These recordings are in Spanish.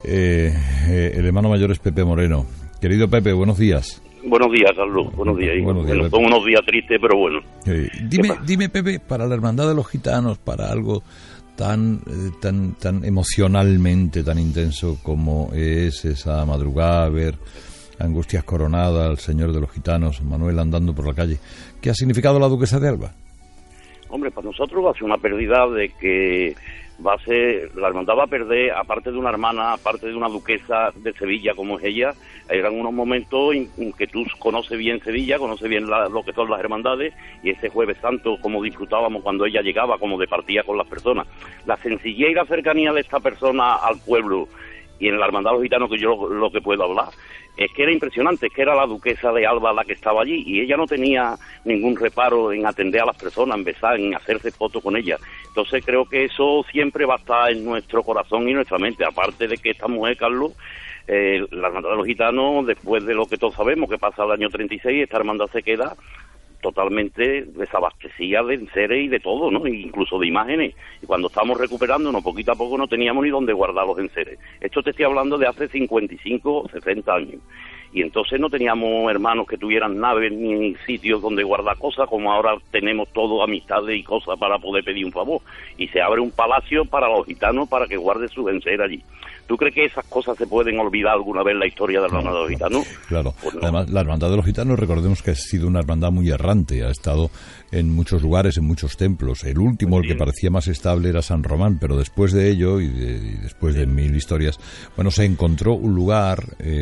El hermano mayor es Pepe Moreno. Querido Pepe, buenos días. Buenos días, Carlos. Buenos días. Bueno, son unos días tristes, pero bueno. Dime, Pepe, para la Hermandad de los Gitanos, para algo tan emocionalmente tan intenso como es esa madrugada, ver Angustias Coronada, al Señor de los Gitanos, Manuel andando por la calle, ¿qué ha significado la Duquesa de Alba? Hombre, para nosotros va a ser una pérdida de que la hermandad va a perder, aparte de una hermana, aparte de una duquesa de Sevilla como es ella. Eran unos momentos en que tú conoces bien Sevilla, conoces bien lo que son las hermandades, y ese Jueves Santo, como disfrutábamos cuando ella llegaba, como departía con las personas. La sencillez y la cercanía de esta persona al pueblo, y en la hermandad de los gitanos, que yo lo que puedo hablar, es que era impresionante, es que era la duquesa de Alba la que estaba allí, y ella no tenía ningún reparo en atender a las personas, en besar, en hacerse fotos con ella. Entonces creo que eso siempre va a estar en nuestro corazón y nuestra mente, aparte de que esta mujer, Carlos, la hermandad de los gitanos, después de lo que todos sabemos que pasa el año 36, esta hermandad se queda totalmente desabastecida de enseres y de todo, ¿no? Incluso de imágenes. Y cuando estamos recuperándonos poquito a poco no teníamos ni dónde guardar los enseres. Esto te estoy hablando de hace 55 o 60 años. Y entonces no teníamos hermanos que tuvieran naves ni sitios donde guardar cosas, como ahora tenemos todo amistades y cosas para poder pedir un favor. Y se abre un palacio para los gitanos para que guarde sus enseres allí. ¿Tú crees que esas cosas se pueden olvidar alguna vez en la historia de la hermandad de los gitanos? Claro. Pues no. Además, la hermandad de los gitanos, recordemos que ha sido una hermandad muy errante, ha estado en muchos lugares, en muchos templos. El último, el que parecía más estable, era San Román, pero después de ello y después de mil historias, bueno, se encontró un lugar,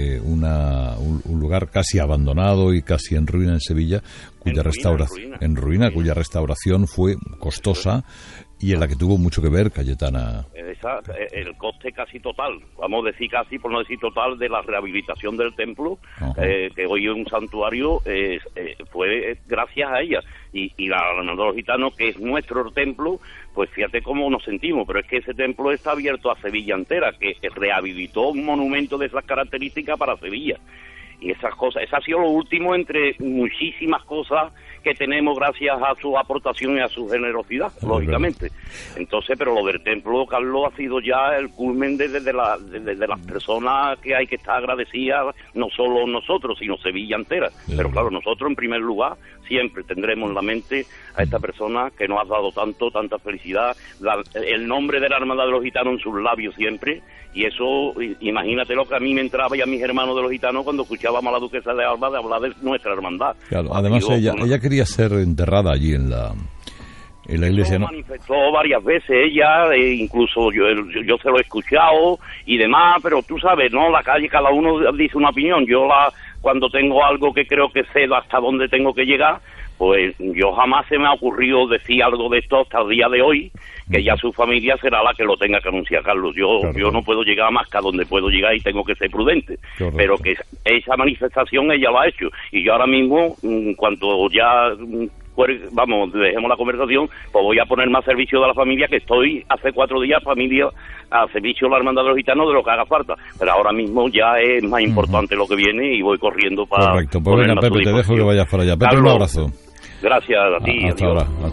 un lugar casi abandonado y casi en ruina en Sevilla, cuya cuya restauración fue costosa y en la que tuvo mucho que ver Cayetana. El coste casi total, vamos a decir casi, por no decir total, de la rehabilitación del templo, que hoy es un santuario, fue gracias a ella. Y la hermandad de los gitanos, que es nuestro templo, pues fíjate cómo nos sentimos, pero es que ese templo está abierto a Sevilla entera, que rehabilitó un monumento de esas características para Sevilla. Y esas cosas, eso ha sido lo último entre muchísimas cosas que tenemos gracias a su aportación y a su generosidad, lógicamente. Entonces, pero lo del templo, Carlos, ha sido ya el culmen de las personas que hay que estar agradecidas, no solo nosotros, sino Sevilla entera. Pero claro, nosotros en primer lugar siempre tendremos en la mente a esta persona que nos ha dado tanta felicidad, el nombre de la hermandad de los gitanos en sus labios siempre, y eso, imagínate lo que a mí me entraba y a mis hermanos de los gitanos cuando escuchábamos a la duquesa de Alba de hablar de nuestra hermandad. Claro, además ella quería ser enterrada allí en la iglesia, ¿no? Manifestó varias veces ella, incluso yo se lo he escuchado y demás, pero tú sabes, ¿no? La calle, cada uno dice una opinión. Cuando tengo algo que creo que sé hasta dónde tengo que llegar, pues yo jamás se me ha ocurrido decir algo de esto hasta el día de hoy, que ya su familia será la que lo tenga que anunciar, Carlos. Yo no puedo llegar más que a donde puedo llegar y tengo que ser prudente. Correcto. Pero que esa manifestación ella lo ha hecho. Y yo ahora mismo, en cuanto ya dejemos la conversación, pues voy a ponerme a servicio de la familia, que estoy hace 4 días a servicio de la hermandad de los gitanos de lo que haga falta. Pero ahora mismo ya es más importante lo que viene y voy corriendo para... Correcto, pues venga, Pepe, te dejo que vayas para allá. Pepe, un abrazo. Gracias a ti. Hasta ahora.